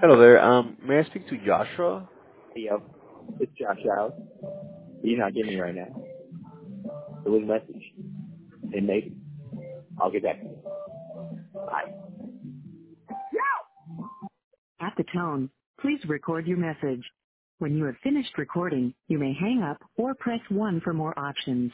Hello there. May I speak to Joshua? Yo, it's Josh out. You're not getting me right now. It was a message. And maybe I'll get back to you. Bye. At the tone, please record your message. When you have finished recording, you may hang up or press 1 for more options.